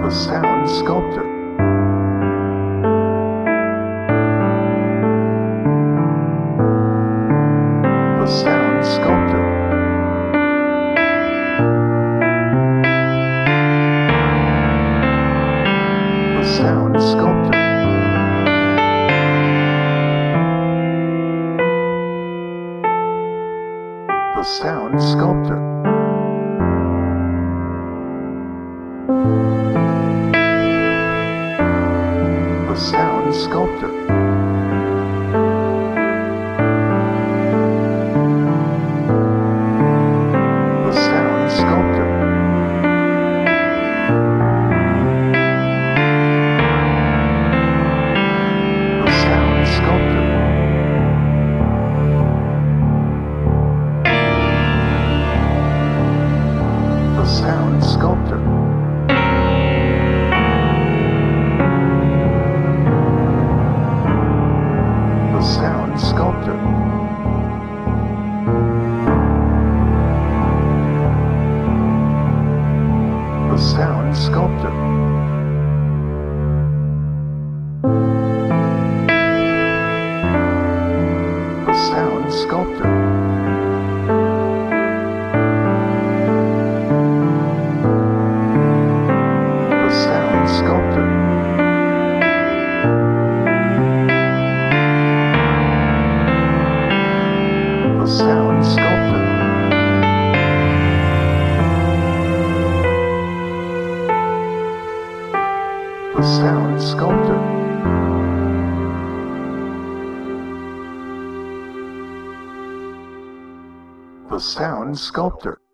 The sound sculptor. The sound sculptor. The sound sculptor. The sound sculptor. The sound sculptor. The sound sculptor. The sound sculptor. The sound sculptor. The sound sculptor. The sound sculptor. The sound sculptor. The sound sculptor. The sound sculptor. The sound sculptor. The sound sculptor.